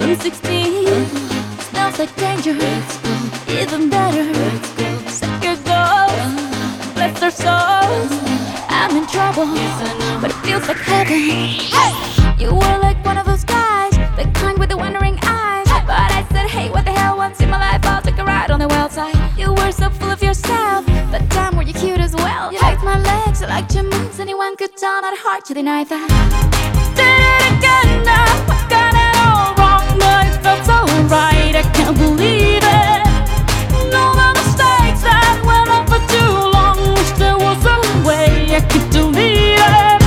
I'm 16, smells like danger. Even better, set your goals, bless our souls. I'm in trouble, but it feels like heaven. Hey! You were like one of those guys, the kind with the wondering eyes. But I said, hey, what the hell, once in my life I'll take a ride on the wild side. You were so full of yourself, but damn, were you cute as well. You liked my legs, you liked your moves. Anyone could tell, not hard to deny that. Did it again now, I got it all wrong, but it felt so right, I can't believe it. All the mistakes that went on for too long, wish there was a way I could delete it.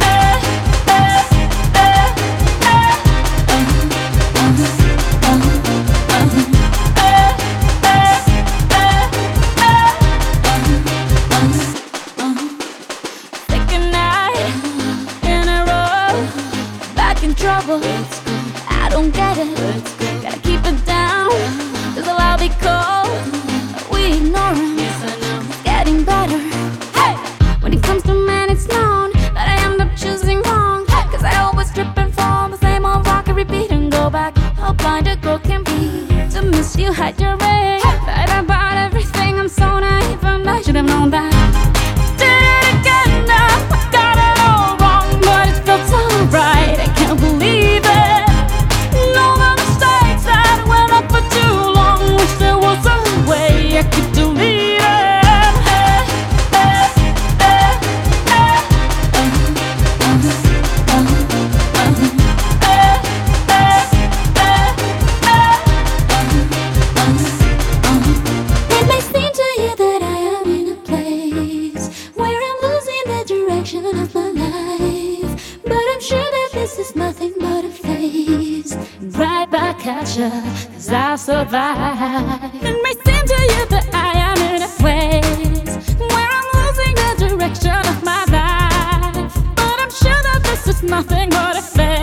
Second night in a row, back in trouble. I don't get it, gotta keep it down, 'cause I'll be cold. We ignore him, it's getting better. Hey! When it comes to men, it's known that I end up choosing wrong, 'cause I always trip and fall, the same old rock, I repeat and go back. How blind a girl can be to miss you, hide your ring. Lied about everything, I'm so naive, and I should have known that. Did it again now, I got it all wrong, but it felt so right, I can't believe it. All the mistakes that went on for too long, wish there was a way I could delete it. It may seem to you that I am in a place where I'm losing the direction of my life, but I'm sure that this is nothing but a phase. Right back at you, 'cause I'll survive. It may seem to you that I am in a place where I'm losing the direction of my life, but I'm sure that this is nothing but a phase.